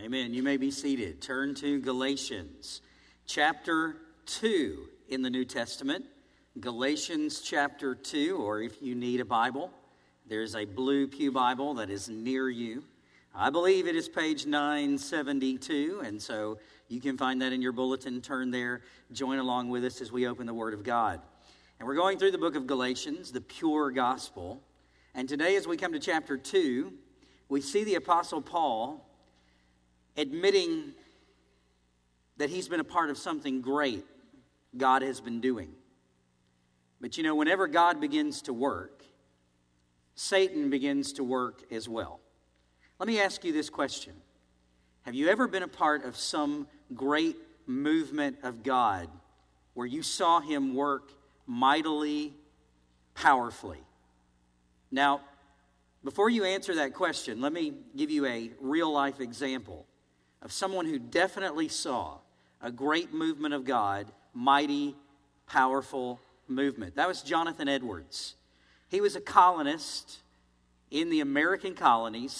Amen. You may be seated. Turn to Galatians chapter 2 in the New Testament. Galatians chapter 2, or if you need a Bible, there's a blue pew Bible that is near you. I believe it is page 972, and so you can find that in your bulletin. Turn there, join along with us as we open the Word of God. And we're going through the book of Galatians, the pure gospel. And today as we come to chapter 2, we see the Apostle Paul admitting that he's been a part of something great God has been doing. But you know, whenever God begins to work, Satan begins to work as well. Let me ask you this question. Have you ever been a part of some great movement of God where you saw him work mightily, powerfully? Now, before you answer that question, let me give you a real-life example of someone who definitely saw a great movement of God, mighty, powerful movement. That was Jonathan Edwards. He was a colonist in the American colonies,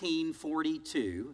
1742,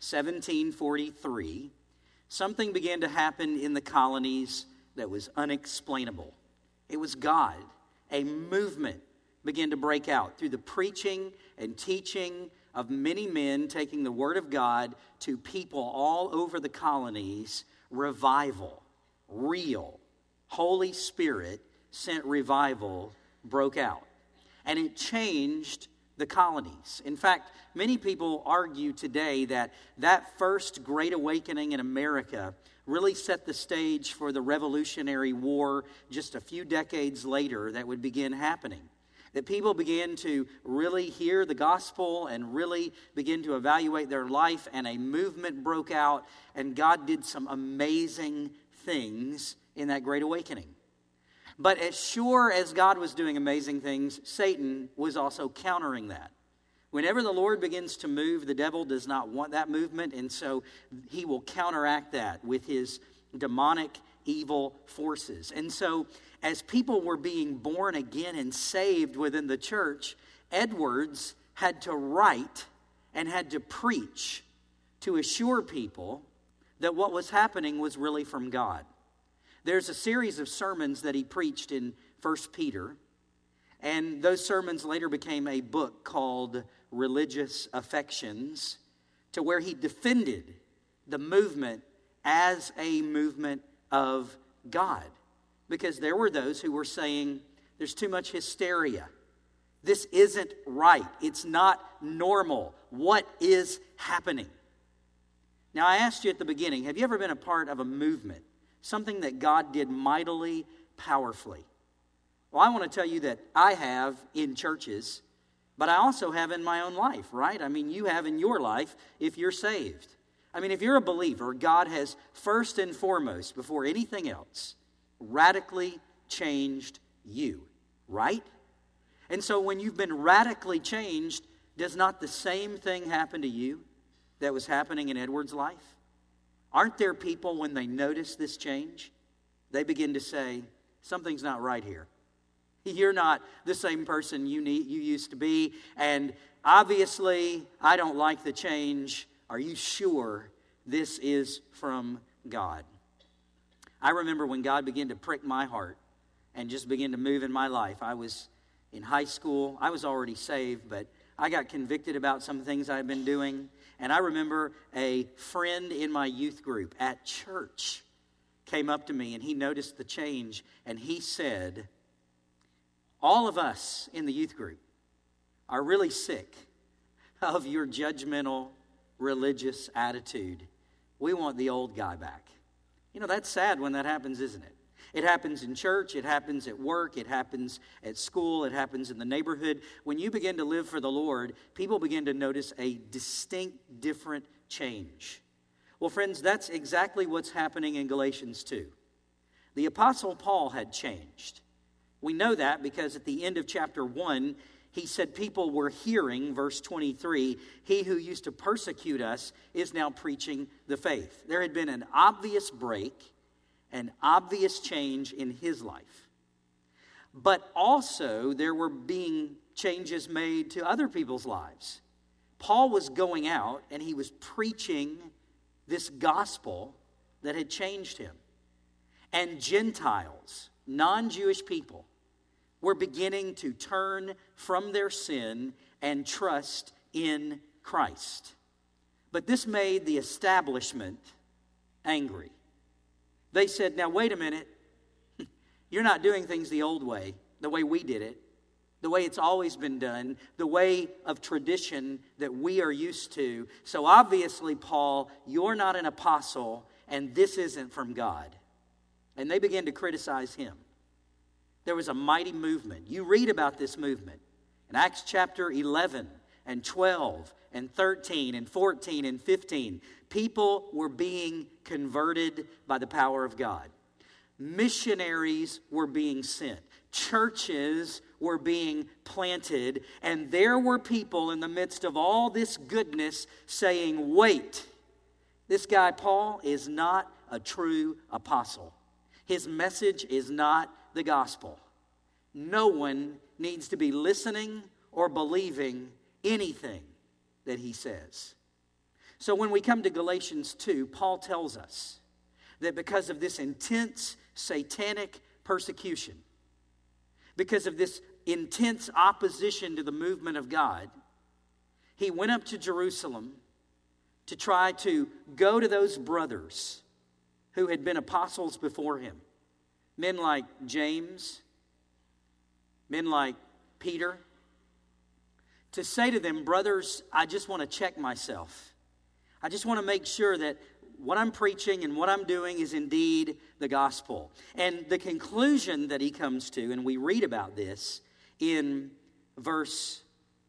1743. Something began to happen in the colonies that was unexplainable. It was God. A movement began to break out through the preaching and teaching of many men taking the Word of God to people all over the colonies. Revival, real, Holy Spirit sent revival broke out. And it changed the colonies. In fact, many people argue today that that first Great Awakening in America really set the stage for the Revolutionary War just a few decades later that would begin happening. That people began to really hear the gospel and really begin to evaluate their life, and a movement broke out, and God did some amazing things in that Great Awakening. But as sure as God was doing amazing things, Satan was also countering that. Whenever the Lord begins to move, the devil does not want that movement, and so he will counteract that with his demonic evil forces. And so as people were being born again and saved within the church, Edwards had to write and had to preach to assure people that what was happening was really from God. There's a series of sermons that he preached in 1 Peter, and those sermons later became a book called Religious Affections, to where he defended the movement as a movement of God. Because there were those who were saying, there's too much hysteria. This isn't right. It's not normal. What is happening? Now, I asked you at the beginning, have you ever been a part of a movement? Something that God did mightily, powerfully? Well, I want to tell you that I have in churches, but I also have in my own life, right? I mean, you have in your life if you're saved. I mean, if you're a believer, God has first and foremost, before anything else, radically changed you, right? And so when you've been radically changed, does not the same thing happen to you that was happening in Edward's life? Aren't there people, when they notice this change, they begin to say, something's not right here. You're not the same person you used to be, and obviously I don't like the change. Are you sure this is from God? I remember when God began to prick my heart and just begin to move in my life. I was in high school. I was already saved, but I got convicted about some things I had been doing. And I remember a friend in my youth group at church came up to me, and he noticed the change, and he said, all of us in the youth group are really sick of your judgmental religious attitude. We want the old guy back. You know, that's sad when that happens, isn't it? It happens in church, it happens at work, it happens at school, it happens in the neighborhood. When you begin to live for the Lord, people begin to notice a distinct, different change. Well, friends, that's exactly what's happening in Galatians 2. The Apostle Paul had changed. We know that because at the end of chapter 1, he said people were hearing, verse 23, he who used to persecute us is now preaching the faith. There had been an obvious break, an obvious change in his life. But also there were being changes made to other people's lives. Paul was going out and he was preaching this gospel that had changed him. And Gentiles, non-Jewish people, were beginning to turn from their sin and trust in Christ. But this made the establishment angry. They said, now wait a minute, you're not doing things the old way, the way we did it, the way it's always been done, the way of tradition that we are used to. So obviously, Paul, you're not an apostle, and this isn't from God. And they began to criticize him. There was a mighty movement. You read about this movement in Acts chapter 11 and 12 and 13 and 14 and 15. People were being converted by the power of God. Missionaries were being sent. Churches were being planted. And there were people in the midst of all this goodness saying, wait, this guy Paul is not a true apostle. His message is not the gospel. No one needs to be listening or believing anything that he says. So when we come to Galatians 2, Paul tells us that because of this intense satanic persecution, because of this intense opposition to the movement of God, he went up to Jerusalem to try to go to those brothers who had been apostles before him. Men like James, men like Peter, to say to them, brothers, I just want to check myself. I just want to make sure that what I'm preaching and what I'm doing is indeed the gospel. And the conclusion that he comes to, and we read about this in verse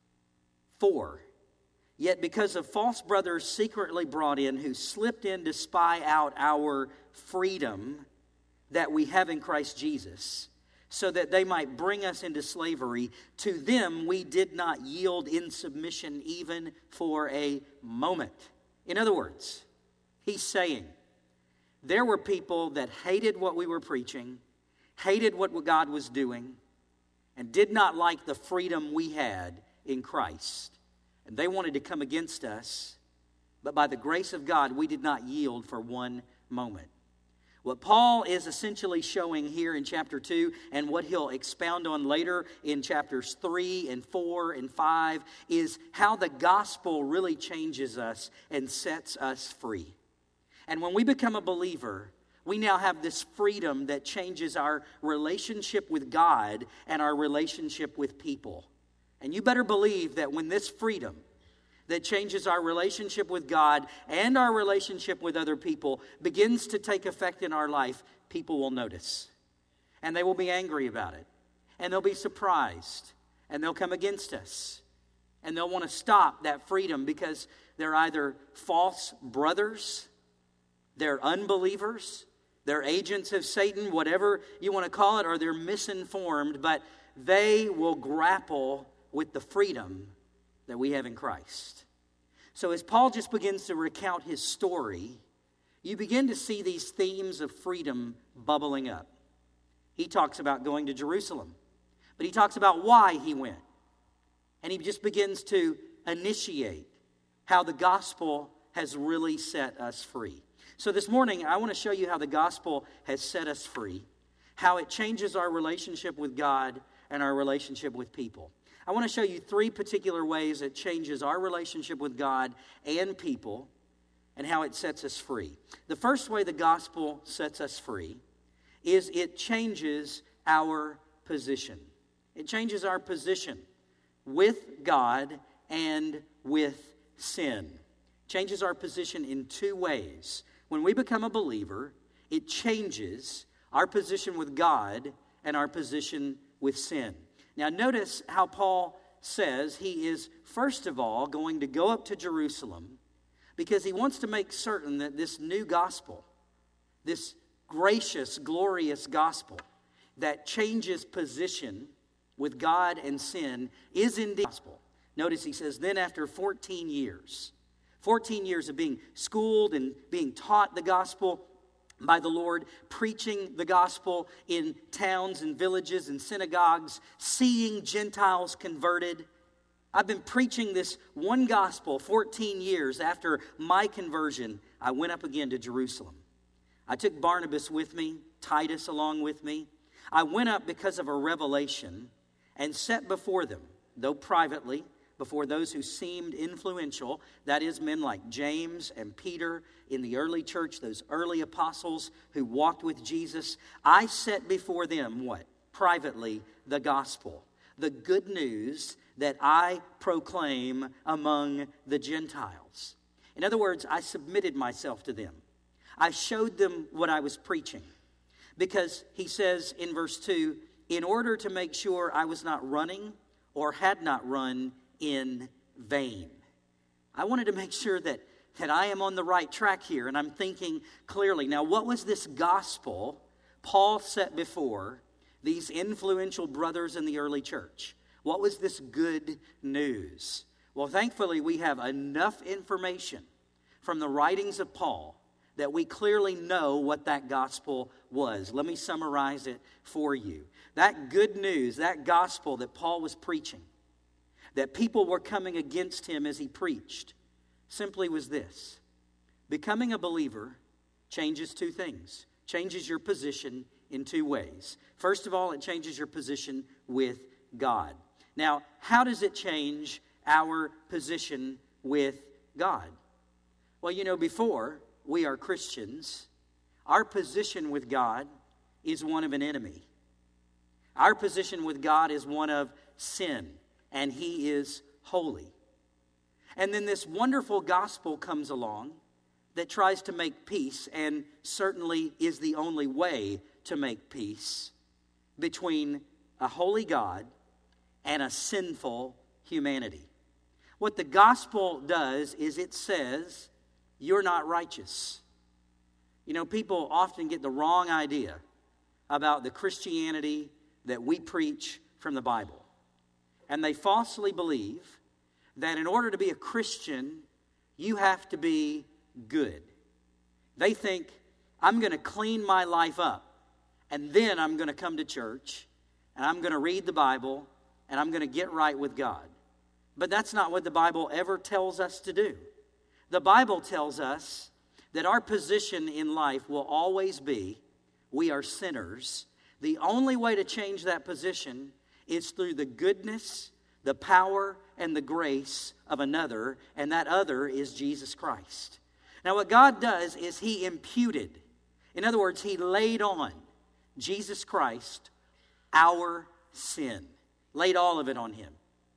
4. Yet because of false brothers secretly brought in who slipped in to spy out our freedom that we have in Christ Jesus, so that they might bring us into slavery, to them we did not yield in submission even for a moment. In other words, he's saying there were people that hated what we were preaching, hated what God was doing, and did not like the freedom we had in Christ. And they wanted to come against us, but by the grace of God, we did not yield for one moment. What Paul is essentially showing here in chapter 2, and what he'll expound on later in chapters 3 and 4 and 5, is how the gospel really changes us and sets us free. And when we become a believer, we now have this freedom that changes our relationship with God and our relationship with people. And you better believe that when this freedom that changes our relationship with God and our relationship with other people begins to take effect in our life, people will notice. And they will be angry about it. And they'll be surprised. And they'll come against us. And they'll want to stop that freedom because they're either false brothers, they're unbelievers, they're agents of Satan, whatever you want to call it, or they're misinformed, but they will grapple with the freedom that we have in Christ. So as Paul just begins to recount his story, you begin to see these themes of freedom bubbling up. He talks about going to Jerusalem, but he talks about why he went. And he just begins to initiate how the gospel has really set us free. So this morning, I want to show you how the gospel has set us free, how it changes our relationship with God and our relationship with people. I want to show you 3 particular ways it changes our relationship with God and people and how it sets us free. The first way the gospel sets us free is it changes our position. It changes our position with God and with sin. It changes our position in 2 ways. When we become a believer, it changes our position with God and our position with sin. Now notice how Paul says he is, first of all, going to go up to Jerusalem because he wants to make certain that this new gospel, this gracious, glorious gospel that changes position with God and sin is indeed gospel. Notice he says, then after 14 years of being schooled and being taught the gospel by the Lord, preaching the gospel in towns and villages and synagogues, seeing Gentiles converted, I've been preaching this one gospel 14 years after my conversion. I went up again to Jerusalem. I took Barnabas with me, Titus along with me. I went up because of a revelation and set before them, though privately, before those who seemed influential, that is, men like James and Peter in the early church, those early apostles who walked with Jesus. I set before them what? Privately, the gospel, the good news that I proclaim among the Gentiles. In other words, I submitted myself to them. I showed them what I was preaching. Because he says in verse 2, in order to make sure I was not running or had not run in vain. I wanted to make sure that I am on the right track here, and I'm thinking clearly. Now, what was this gospel Paul set before these influential brothers in the early church? What was this good news? Well, thankfully, we have enough information from the writings of Paul that we clearly know what that gospel was. Let me summarize it for you. That good news, that gospel that Paul was preaching, that people were coming against him as he preached, simply was this. Becoming a believer changes two things. Changes your position in two ways. First of all, it changes your position with God. Now, how does it change our position with God? Well, you know, before we are Christians, our position with God is one of an enemy. Our position with God is one of sin, and He is holy. And then this wonderful gospel comes along that tries to make peace, and certainly is the only way to make peace between a holy God and a sinful humanity. What the gospel does is it says, you're not righteous. You know, people often get the wrong idea about the Christianity that we preach from the Bible. And they falsely believe that in order to be a Christian, you have to be good. They think, I'm going to clean my life up, and then I'm going to come to church, and I'm going to read the Bible, and I'm going to get right with God. But that's not what the Bible ever tells us to do. The Bible tells us that our position in life will always be, we are sinners. The only way to change that position is through the goodness, the power, and the grace of another, and that other is Jesus Christ. Now, what God does is He imputed, in other words, He laid on Jesus Christ our sin, laid all of it on Him.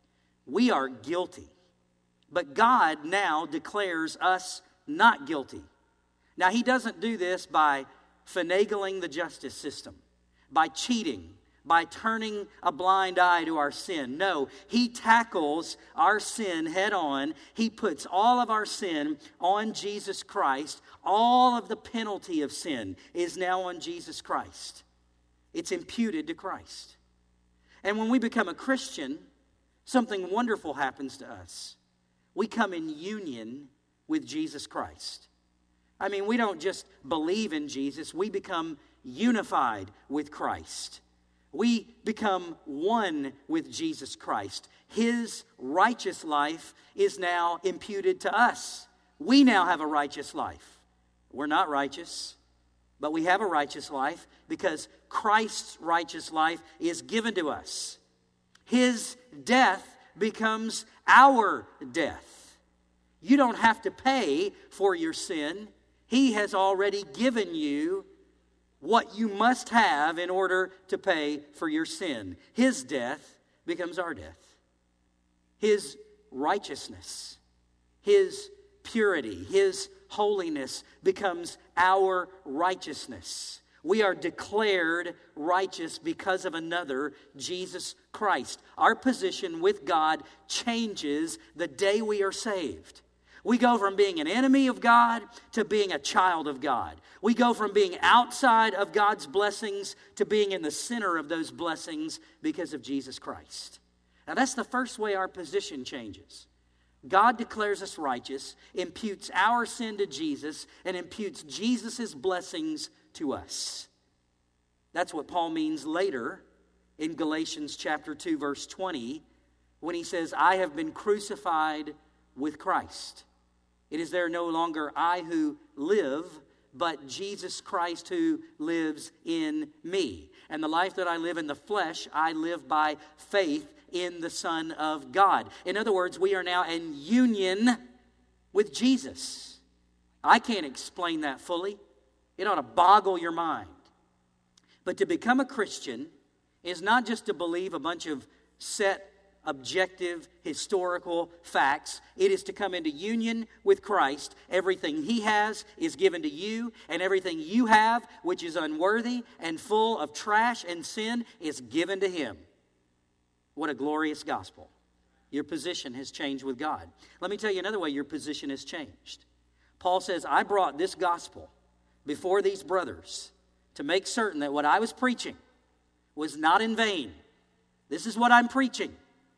We are guilty, but God now declares us not guilty. Now, He doesn't do this by finagling the justice system, by cheating, by turning a blind eye to our sin. No, He tackles our sin head on. He puts all of our sin on Jesus Christ. All of the penalty of sin is now on Jesus Christ. It's imputed to Christ. And when we become a Christian, something wonderful happens to us. We come in union with Jesus Christ. I mean, we don't just believe in Jesus, we become unified with Christ. We become one with Jesus Christ. His righteous life is now imputed to us. We now have a righteous life. We're not righteous, but we have a righteous life because Christ's righteous life is given to us. His death becomes our death. You don't have to pay for your sin. He has already given you what you must have in order to pay for your sin. His death becomes our death. His righteousness, His purity, His holiness becomes our righteousness. We are declared righteous because of another, Jesus Christ. Our position with God changes the day we are saved. We go from being an enemy of God to being a child of God. We go from being outside of God's blessings to being in the center of those blessings because of Jesus Christ. Now that's the first way our position changes. God declares us righteous, imputes our sin to Jesus, and imputes Jesus' blessings to us. That's what Paul means later in Galatians chapter 2, verse 20, when he says, I have been crucified with Christ. It is there no longer I who live, but Jesus Christ who lives in me. And the life that I live in the flesh, I live by faith in the Son of God. In other words, we are now in union with Jesus. I can't explain that fully. It ought to boggle your mind. But to become a Christian is not just to believe a bunch of set, objective, historical facts. It is to come into union with Christ. Everything He has is given to you, and everything you have, which is unworthy and full of trash and sin, is given to Him. What a glorious gospel. Your position has changed with God. Let me tell you another way your position has changed. Paul says, I brought this gospel before these brothers to make certain that what I was preaching was not in vain. This is what I'm preaching.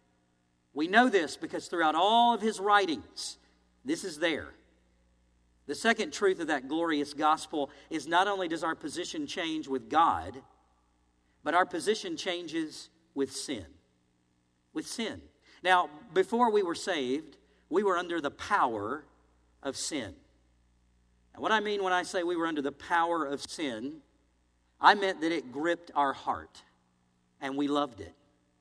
We know this because throughout all of his writings, this is there. The second truth of that glorious gospel is not only does our position change with God, but our position changes with sin. With sin. Now, before we were saved, we were under the power of sin. And what I mean when I say we were under the power of sin, I meant that it gripped our heart and we loved it.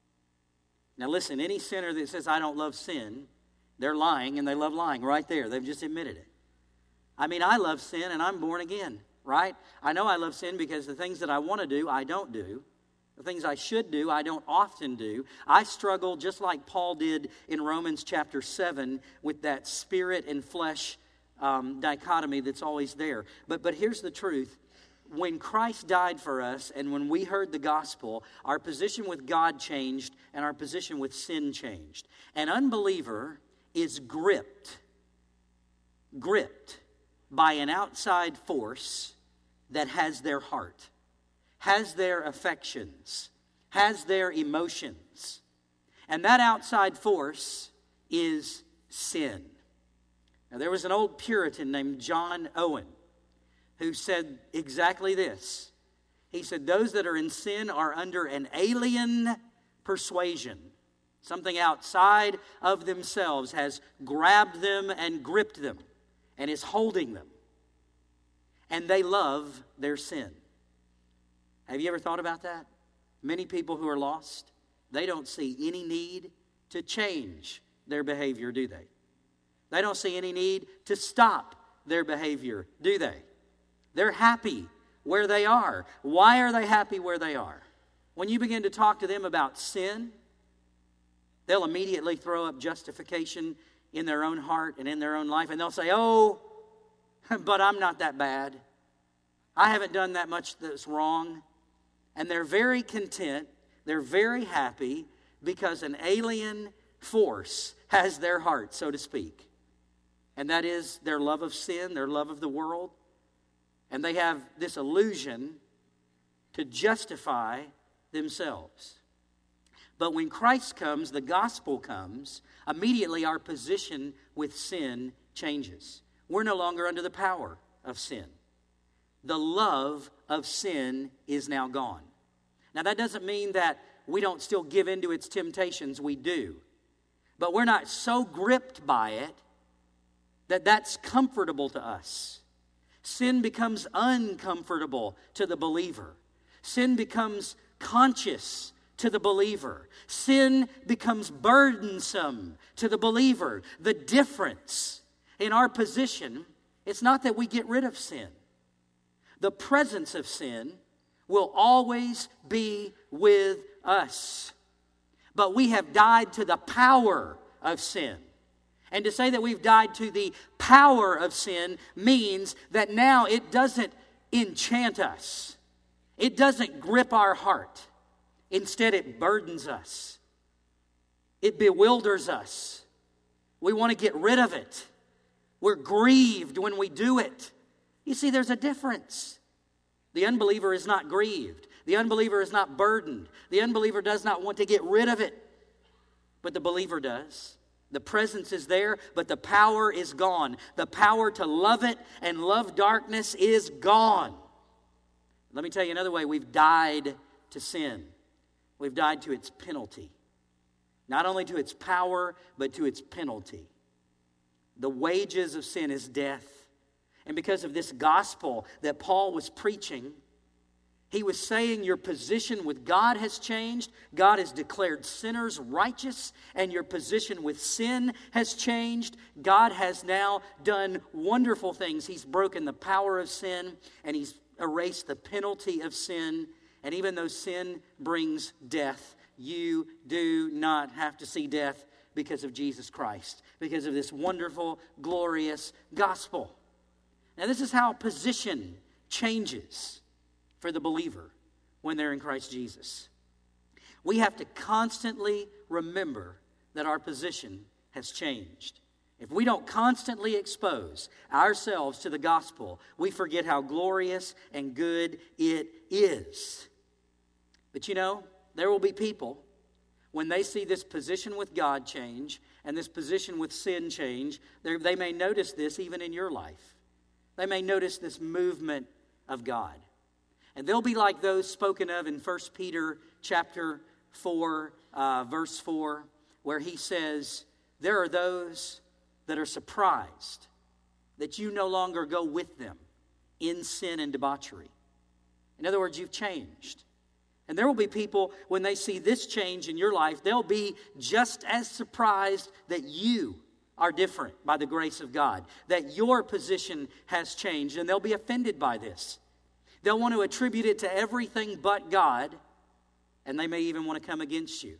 Now listen, any sinner that says, I don't love sin, they're lying, and they love lying right there. They've just admitted it. I mean, I love sin and I'm born again, right? I know I love sin because the things that I want to do, I don't do. The things I should do, I don't often do. I struggle just like Paul did in Romans chapter 7 with that spirit and flesh dichotomy that's always there. But here's the truth. When Christ died for us and when we heard the gospel, our position with God changed and our position with sin changed. An unbeliever is gripped by an outside force that has their heart, has their affections, has their emotions. And that outside force is sin. Now, there was an old Puritan named John Owen who said exactly this. He said, those that are in sin are under an alien persuasion. Something outside of themselves has grabbed them and gripped them and is holding them. And they love their sin. Have you ever thought about that? Many people who are lost, they don't see any need to change their behavior, do they? They don't see any need to stop their behavior, do they? They're happy where they are. Why are they happy where they are? When you begin to talk to them about sin, they'll immediately throw up justification in their own heart and in their own life. And they'll say, oh, but I'm not that bad. I haven't done that much that's wrong. And they're very content. They're very happy because an alien force has their heart, so to speak. And that is their love of sin, their love of the world. And they have this illusion to justify themselves. But when Christ comes, the gospel comes, immediately our position with sin changes. We're no longer under the power of sin. The love of sin is now gone. Now that doesn't mean that we don't still give in to its temptations. We do. But we're not so gripped by it that that's comfortable to us. Sin becomes uncomfortable to the believer. Sin becomes conscious to the believer. Sin becomes burdensome to the believer. The difference in our position, it's not that we get rid of sin. The presence of sin will always be with us. But we have died to the power of sin. And to say that we've died to the power of sin means that now it doesn't enchant us. It doesn't grip our heart. Instead, it burdens us. It bewilders us. We want to get rid of it. We're grieved when we do it. You see, there's a difference. The unbeliever is not grieved. The unbeliever is not burdened. The unbeliever does not want to get rid of it. But the believer does. The presence is there, but the power is gone. The power to love it and love darkness is gone. Let me tell you another way we've died to sin. We've died to its penalty. not only to its power, but to its penalty. The wages of sin is death. And because of this gospel that Paul was preaching, he was saying your position with God has changed. God has declared sinners righteous, and your position with sin has changed. God has now done wonderful things. He's broken the power of sin, and He's erased the penalty of sin. And even though sin brings death, you do not have to see death because of Jesus Christ, because of this wonderful, glorious gospel. Now, this is how position changes for the believer when they're in Christ Jesus. We have to constantly remember that our position has changed. If we don't constantly expose ourselves to the gospel, we forget how glorious and good it is. But you know, there will be people, when they see this position with God change and this position with sin change, they may notice this even in your life. They may notice this movement of God. And they'll be like those spoken of in 1 Peter chapter 4, verse 4, where he says, there are those that are surprised that you no longer go with them in sin and debauchery. In other words, you've changed. And there will be people, when they see this change in your life, they'll be just as surprised that you are different by the grace of God, that your position has changed, and they'll be offended by this. They'll want to attribute it to everything but God, and they may even want to come against you.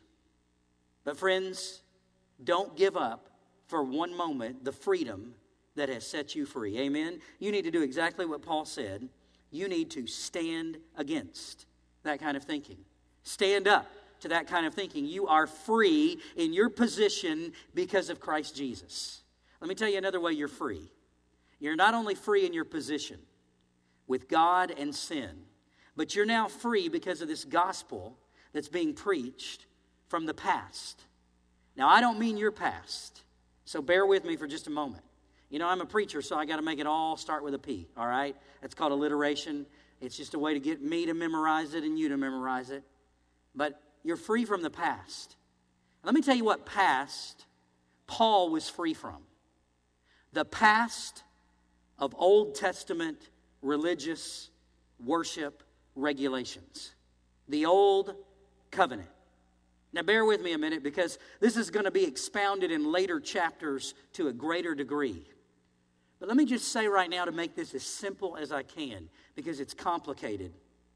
But friends, don't give up for one moment the freedom that has set you free. Amen? You need to do exactly what Paul said. You need to stand against that kind of thinking. Stand up to that kind of thinking. You are free in your position because of Christ Jesus. Let me tell you another way you're free. You're not only free in your position with God and sin, but you're now free because of this gospel that's being preached from the past. Now, I don't mean your past, so bear with me for just a moment. You know, I'm a preacher, so I got to make it all start with a P, all right? That's called alliteration. It's just a way to get me to memorize it and you to memorize it. But you're free from the past. Let me tell you what past Paul was free from. The past of Old Testament religious worship regulations. The Old Covenant. Now bear with me a minute, because this is going to be expounded in later chapters to a greater degree. But let me just say right now, to make this as simple as I can, because it's complicated.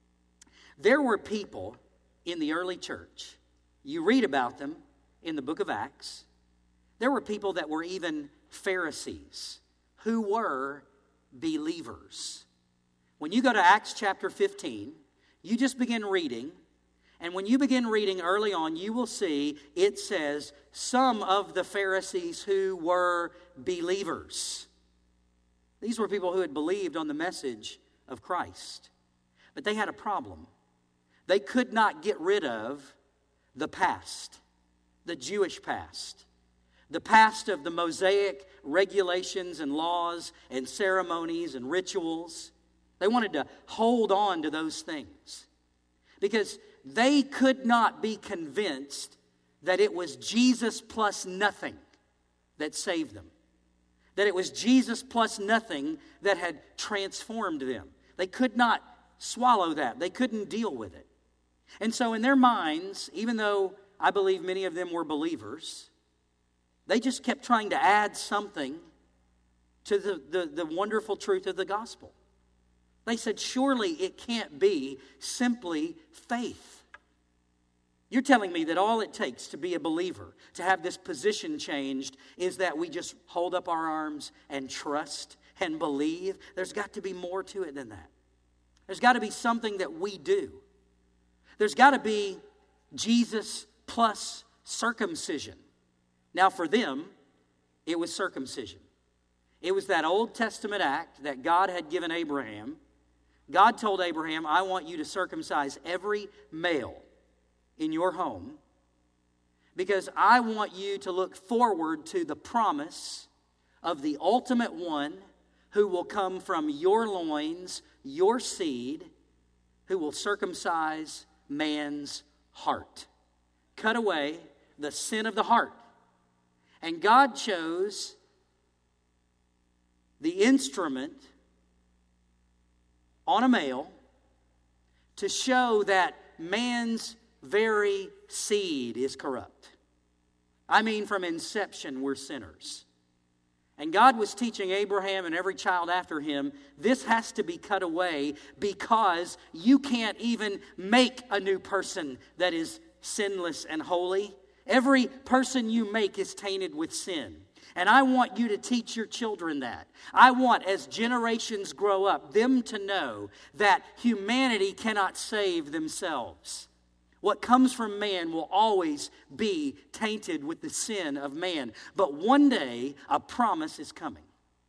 There were people in the early church, you read about them in the book of Acts. There were people that were even Pharisees who were believers. When you go to Acts chapter 15, you just begin reading, and when you begin reading early on, you will see it says some of the Pharisees who were believers. These were people who had believed on the message of Christ. But they had a problem. They could not get rid of the past, the Jewish past, the past of the Mosaic regulations and laws and ceremonies and rituals. They wanted to hold on to those things because they could not be convinced that it was Jesus plus nothing that saved them, that it was Jesus plus nothing that had transformed them. They could not swallow that. They couldn't deal with it. And so in their minds, even though I believe many of them were believers, they just kept trying to add something to the wonderful truth of the gospel. They said, surely it can't be simply faith. You're telling me that all it takes to be a believer, to have this position changed, is that we just hold up our arms and trust and believe? There's got to be more to it than that. There's got to be something that we do. There's got to be Jesus plus circumcision. Now for them, it was circumcision. It was that Old Testament act that God had given Abraham. God told Abraham, I want you to circumcise every male in your home because I want you to look forward to the promise of the ultimate one who will come from your loins, your seed, who will circumcise man's heart. Cut away the sin of the heart. And God chose the instrument on a male to show that man's very seed is corrupt. I mean, from inception, we're sinners. And God was teaching Abraham and every child after him, this has to be cut away because you can't even make a new person that is sinless and holy. Every person you make is tainted with sin. And I want you to teach your children that. I want, as generations grow up, them to know that humanity cannot save themselves. What comes from man will always be tainted with the sin of man. But one day, a promise is coming.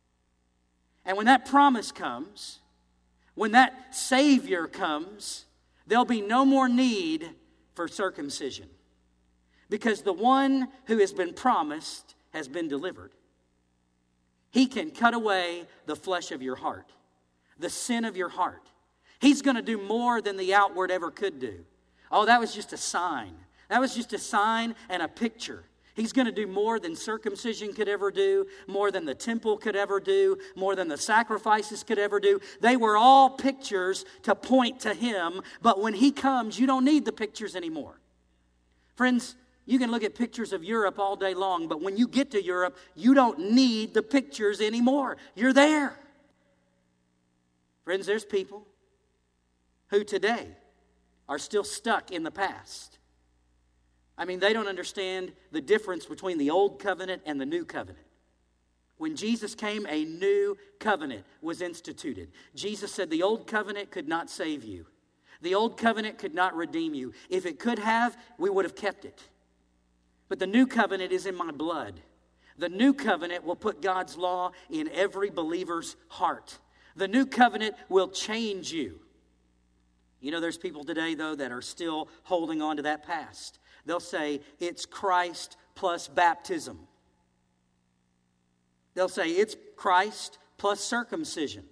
And when that promise comes, when that Savior comes, there'll be no more need for circumcision. Because the one who has been promised has been delivered. He can cut away the flesh of your heart, the sin of your heart. He's going to do more than the outward ever could do. Oh, that was just a sign. That was just a sign and a picture. He's going to do more than circumcision could ever do, more than the temple could ever do, more than the sacrifices could ever do. They were all pictures to point to Him, but when He comes, you don't need the pictures anymore. Friends, you can look at pictures of Europe all day long, but when you get to Europe, you don't need the pictures anymore. You're there. Friends, there's people who today are still stuck in the past. I mean, they don't understand the difference between the old covenant and the new covenant. When Jesus came, a new covenant was instituted. Jesus said the old covenant could not save you. The old covenant could not redeem you. If it could have, we would have kept it. But the new covenant is in my blood. The new covenant will put God's law in every believer's heart. The new covenant will change you. You know, there's people today, though, that are still holding on to that past. They'll say, it's Christ plus baptism. They'll say, it's Christ plus circumcision.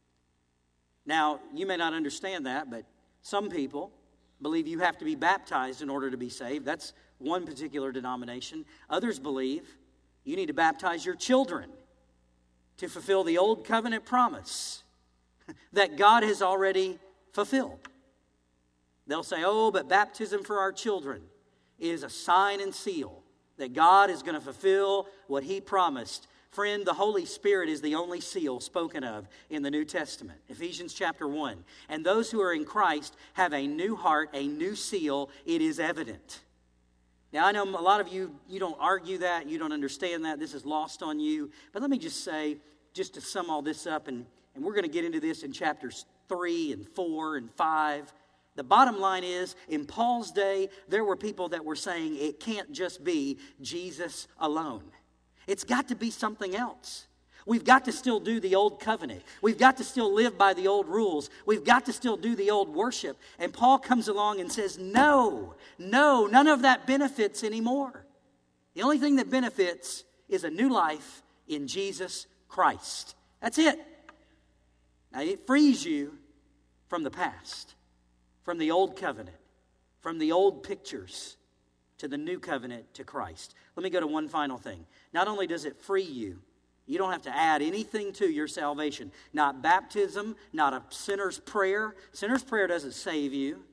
Now, you may not understand that, but some people believe you have to be baptized in order to be saved. That's one particular denomination. Others believe you need to baptize your children to fulfill the old covenant promise that God has already fulfilled. They'll say, oh, but baptism for our children is a sign and seal that God is going to fulfill what He promised. Friend, the Holy Spirit is the only seal spoken of in the New Testament. Ephesians chapter 1. And those who are in Christ have a new heart, a new seal. It is evident. Now, I know a lot of you don't argue that. You don't understand that. This is lost on you. But let me just say, just to sum all this up, and we're going to get into this in chapters 3 and 4 and 5. The bottom line is, in Paul's day, there were people that were saying it can't just be Jesus alone. It's got to be something else. We've got to still do the old covenant. We've got to still live by the old rules. We've got to still do the old worship. And Paul comes along and says, no, none of that benefits anymore. The only thing that benefits is a new life in Jesus Christ. That's it. Now, it frees you from the past, from the old covenant, from the old pictures, to the new covenant, to Christ. Let me go to one final thing. Not only does it free you, you don't have to add anything to your salvation. Not baptism, not a sinner's prayer. Sinner's prayer doesn't save you.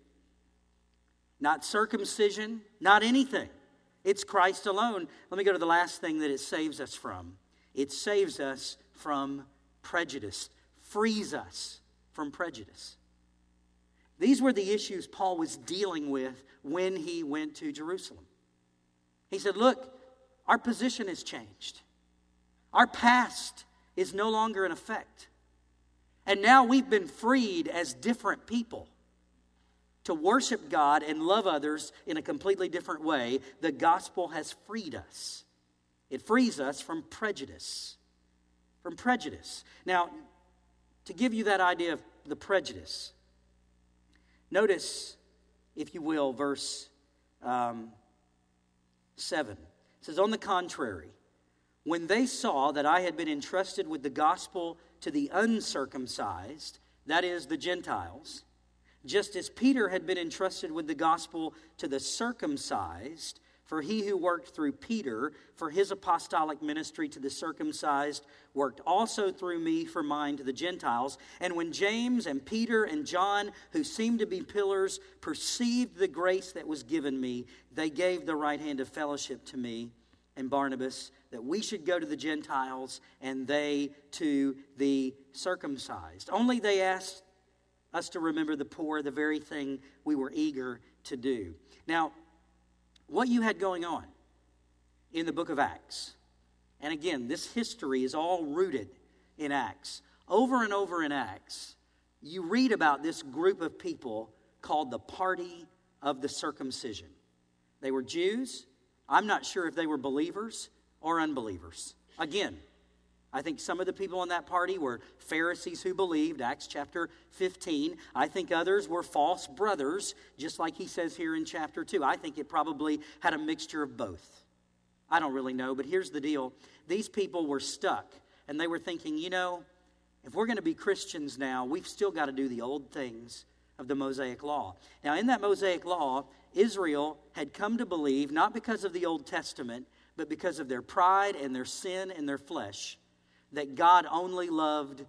Not circumcision, not anything. It's Christ alone. Let me go to the last thing that it saves us from. It saves us from prejudice, frees us from prejudice. These were the issues Paul was dealing with when he went to Jerusalem. He said, look, our position has changed. Our past is no longer in effect. And now we've been freed as different people to worship God and love others in a completely different way. The gospel has freed us. It frees us from prejudice. From prejudice. Now, to give you that idea of the prejudice, notice, if you will, verse 7. It says, on the contrary, when they saw that I had been entrusted with the gospel to the uncircumcised, that is, the Gentiles, just as Peter had been entrusted with the gospel to the circumcised, For he who worked through Peter for his apostolic ministry to the circumcised worked also through me for mine to the Gentiles. And when James and Peter and John, who seemed to be pillars, perceived the grace that was given me, they gave the right hand of fellowship to me and Barnabas, that we should go to the Gentiles and they to the circumcised. Only they asked us to remember the poor, the very thing we were eager to do. Now, what you had going on in the book of Acts, and again, this history is all rooted in Acts. Over and over in Acts, you read about this group of people called the Party of the Circumcision. They were Jews. I'm not sure if they were believers or unbelievers. Again, I think some of the people in that party were Pharisees who believed, Acts chapter 15. I think others were false brothers, just like he says here in chapter 2. I think it probably had a mixture of both. I don't really know, but here's the deal. These people were stuck, and they were thinking, if we're going to be Christians now, we've still got to do the old things of the Mosaic Law. Now, in that Mosaic Law, Israel had come to believe, not because of the Old Testament, but because of their pride and their sin and their flesh, that God only loved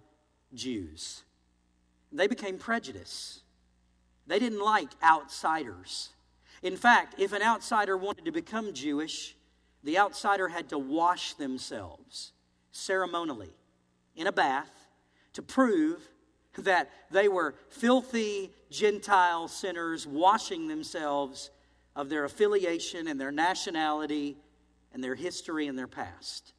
Jews. They became prejudiced. They didn't like outsiders. In fact, if an outsider wanted to become Jewish, the outsider had to wash themselves ceremonially in a bath to prove that they were filthy Gentile sinners washing themselves of their affiliation and their nationality and their history and their past.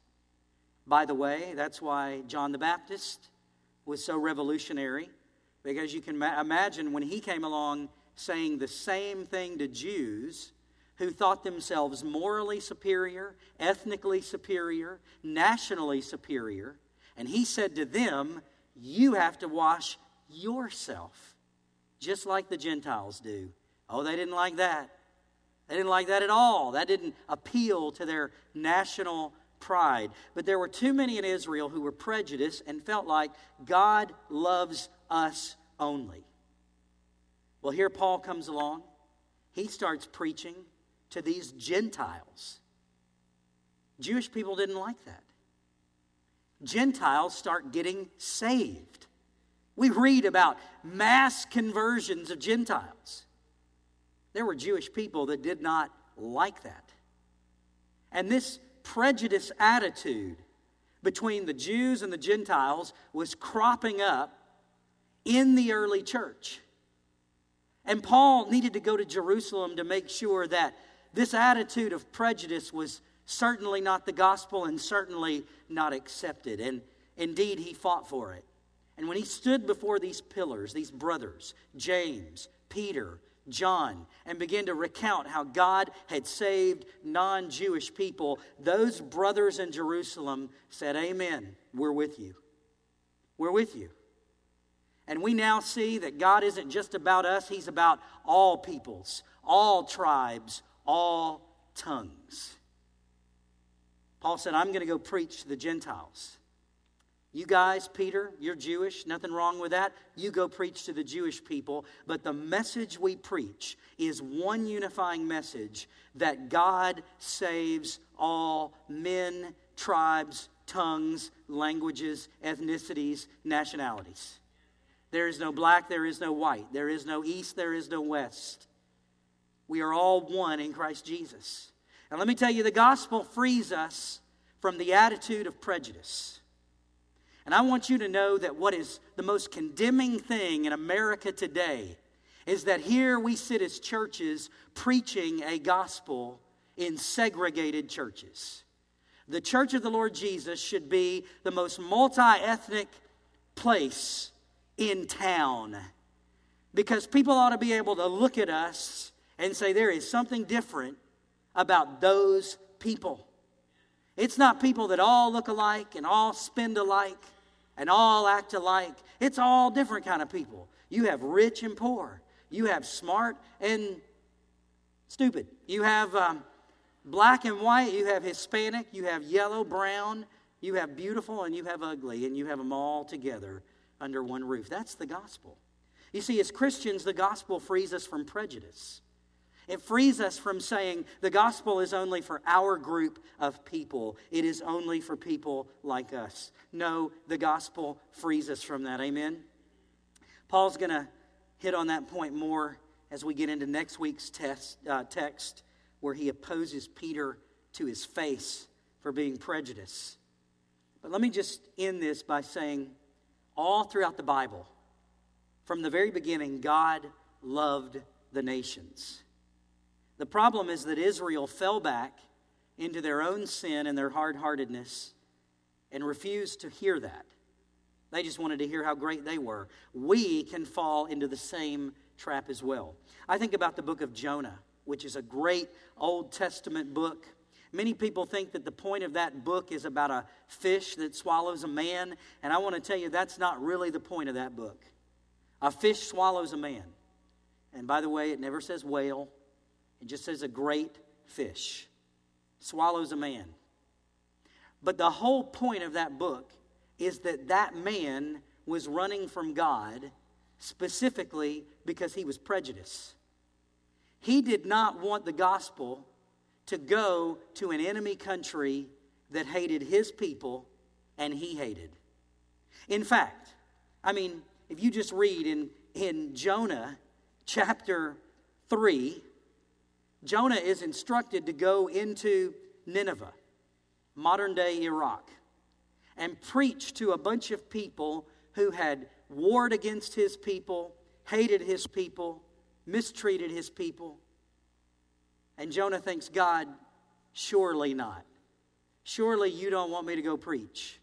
By the way, that's why John the Baptist was so revolutionary, because you can imagine when he came along saying the same thing to Jews who thought themselves morally superior, ethnically superior, nationally superior, and he said to them, you have to wash yourself, just like the Gentiles do. Oh, they didn't like that. They didn't like that at all. That didn't appeal to their national pride. But there were too many in Israel who were prejudiced and felt like God loves us only. Well, here Paul comes along. He starts preaching to these Gentiles. Jewish people didn't like that. Gentiles start getting saved. We read about mass conversions of Gentiles. There were Jewish people that did not like that. And this prejudice attitude between the Jews and the Gentiles was cropping up in the early church. And Paul needed to go to Jerusalem to make sure that this attitude of prejudice was certainly not the gospel and certainly not accepted. And indeed, he fought for it. And when he stood before these pillars, these brothers, James, Peter, John, and began to recount how God had saved non-Jewish people, those brothers in Jerusalem said, amen, we're with you. We're with you. And we now see that God isn't just about us, he's about all peoples, all tribes, all tongues. Paul said, I'm going to go preach to the Gentiles. You guys, Peter, you're Jewish, nothing wrong with that. You go preach to the Jewish people. But the message we preach is one unifying message that God saves all men, tribes, tongues, languages, ethnicities, nationalities. There is no black, there is no white. There is no east, there is no west. We are all one in Christ Jesus. And let me tell you, the gospel frees us from the attitude of prejudice. And I want you to know that what is the most condemning thing in America today is that here we sit as churches preaching a gospel in segregated churches. The church of the Lord Jesus should be the most multi-ethnic place in town, because people ought to be able to look at us and say there is something different about those people. It's not people that all look alike and all spend alike and all act alike. It's all different kind of people. You have rich and poor. You have smart and stupid. You have black and white. You have Hispanic. You have yellow, brown. You have beautiful and you have ugly. And you have them all together under one roof. That's the gospel. You see, as Christians, the gospel frees us from prejudice. It frees us from saying the gospel is only for our group of people. It is only for people like us. No, the gospel frees us from that. Amen? Paul's going to hit on that point more as we get into next week's text where he opposes Peter to his face for being prejudiced. But let me just end this by saying all throughout the Bible, from the very beginning, God loved the nations. The problem is that Israel fell back into their own sin and their hard-heartedness and refused to hear that. They just wanted to hear how great they were. We can fall into the same trap as well. I think about the book of Jonah, which is a great Old Testament book. Many people think that the point of that book is about a fish that swallows a man, and I want to tell you that's not really the point of that book. A fish swallows a man. And by the way, it never says whale. It just says a great fish swallows a man. But the whole point of that book is that that man was running from God specifically because he was prejudiced. He did not want the gospel to go to an enemy country that hated his people and he hated. In fact, if you just read in Jonah chapter 3, Jonah is instructed to go into Nineveh, modern-day Iraq, and preach to a bunch of people who had warred against his people, hated his people, mistreated his people. And Jonah thinks, God, surely not. Surely you don't want me to go preach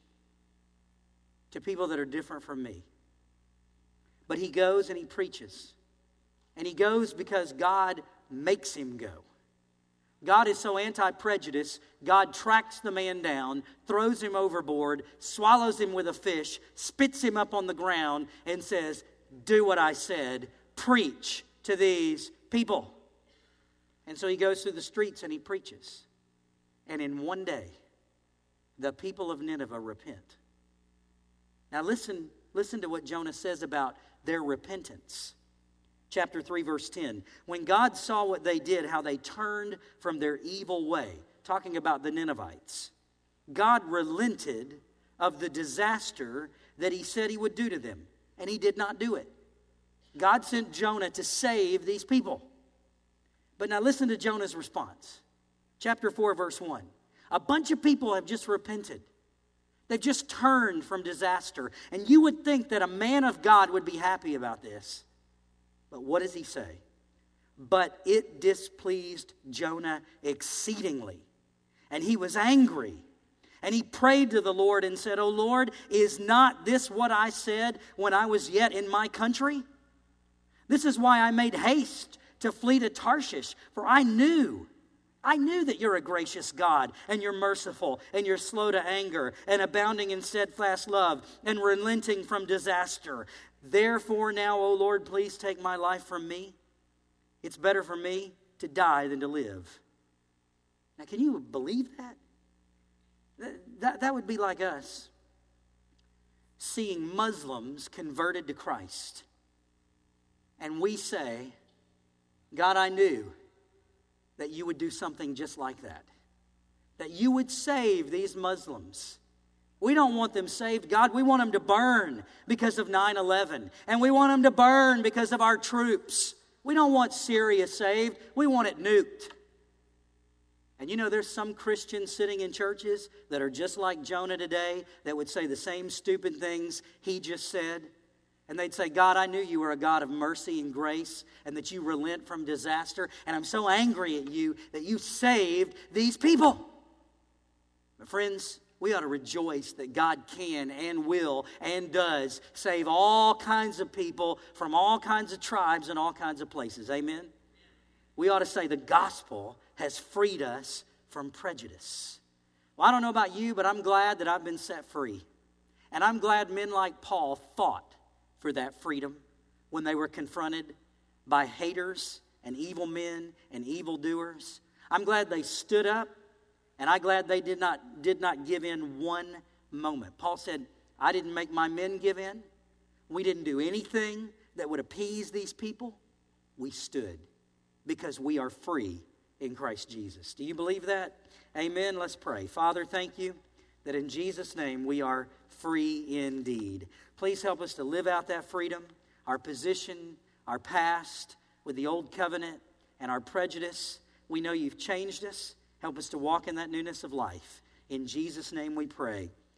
to people that are different from me. But he goes and he preaches. And he goes because God makes him go. God is so anti-prejudice, God tracks the man down, throws him overboard, swallows him with a fish, spits him up on the ground, and says, do what I said, preach to these people. And so he goes through the streets and he preaches. And in one day, the people of Nineveh repent. Now listen to what Jonah says about their repentance. Chapter 3, verse 10. When God saw what they did, how they turned from their evil way, talking about the Ninevites, God relented of the disaster that he said he would do to them, and he did not do it. God sent Jonah to save these people. But now listen to Jonah's response. Chapter 4, verse 1. A bunch of people have just repented. They've just turned from disaster. And you would think that a man of God would be happy about this. But what does he say? But it displeased Jonah exceedingly. And he was angry. And he prayed to the Lord and said, O Lord, is not this what I said when I was yet in my country? This is why I made haste to flee to Tarshish. For I knew that you're a gracious God, and you're merciful, and you're slow to anger, and abounding in steadfast love, and relenting from disaster. Therefore now, O Lord, please take my life from me. It's better for me to die than to live. Now, can you believe that? That would be like us seeing Muslims converted to Christ. And we say, God, I knew that you would do something just like that. That you would save these Muslims. We don't want them saved, God. We want them to burn because of 9/11. And we want them to burn because of our troops. We don't want Syria saved. We want it nuked. And you know, there's some Christians sitting in churches that are just like Jonah today that would say the same stupid things he just said. And they'd say, God, I knew you were a God of mercy and grace and that you relent from disaster. And I'm so angry at you that you saved these people. But friends, we ought to rejoice that God can and will and does save all kinds of people from all kinds of tribes and all kinds of places. Amen? We ought to say the gospel has freed us from prejudice. Well, I don't know about you, but I'm glad that I've been set free. And I'm glad men like Paul fought for that freedom when they were confronted by haters and evil men and evildoers. I'm glad they stood up. And I'm glad they did not give in one moment. Paul said, I didn't make my men give in. We didn't do anything that would appease these people. We stood. because we are free in Christ Jesus. Do you believe that? Amen. Let's pray. Father, thank you that in Jesus' name we are free indeed. Please help us to live out that freedom, our position, our past with the old covenant, and our prejudice. We know you've changed us. Help us to walk in that newness of life. In Jesus' name we pray.